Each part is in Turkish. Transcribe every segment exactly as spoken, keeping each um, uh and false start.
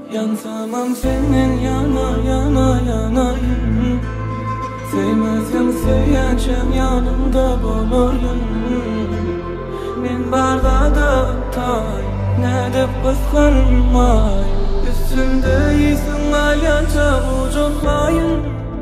Yansamam senin yana yana yanayım. Sevmezdim söyleyeceğim yanımda bulursun. Men barda da tay ne de kıskanmay. Üstümde iyisin alyanca ucunmayın.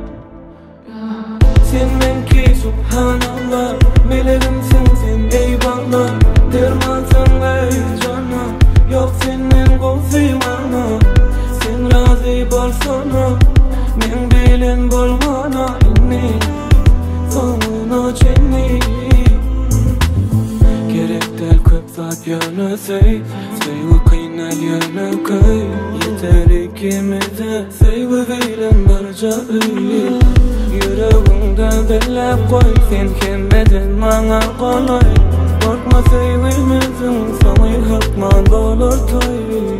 Sen menki subhanallah, meleğimsin sen eyvallah. Dermansın ey canım, yok senin kovzimana. Sen razı bolsana, men bilen bolmana inni sonuna çenni. Gerek del köp zat yönüsey, sevgi kıynal yönü köy. Yeter ikimize sevgi bilen barca öyle. Yüreğimde belep koy, sen kelmedin bana kolay. Korkma sevgimizin sonu hıkman olur toy.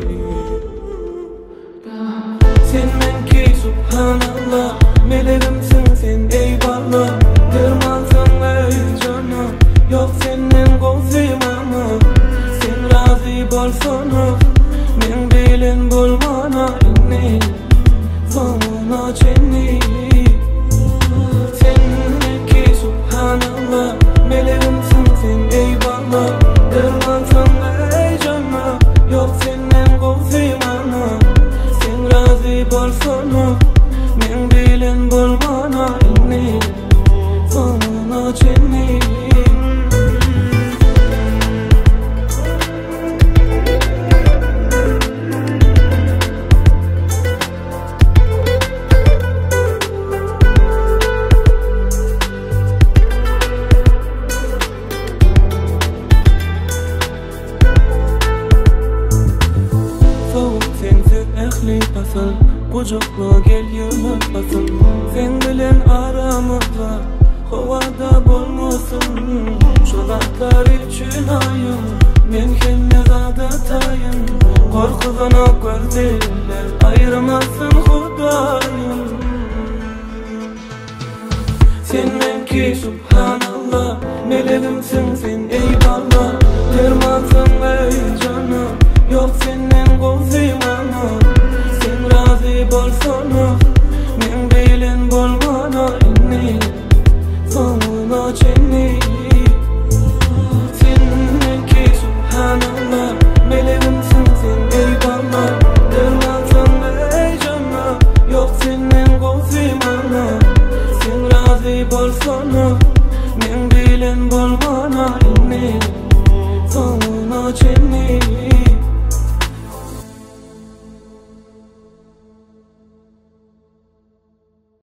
Sen menki subhanallah, meleğimsin sen eyvallah. Dermansın ey canım, yok senin kovzimana. Sen razı bolsana, men bilen bolmana inni sonuna çenni. Sen menki subhanallah, meleğimsin sen eyvallah. Dermansın ey canım, yok senin kovzimana. Sen razı bolsana, men bilen bolmana inni sonuna çenni. Asıl kucakla gel yanıp asıl. Sen bilen aramızda havada bulmasın. Şu zatlar için ayım, men kendine zadatayım. Korkudan gözler ayırmasın Hudayım. Sen menki subhanallah, meleğimsin sen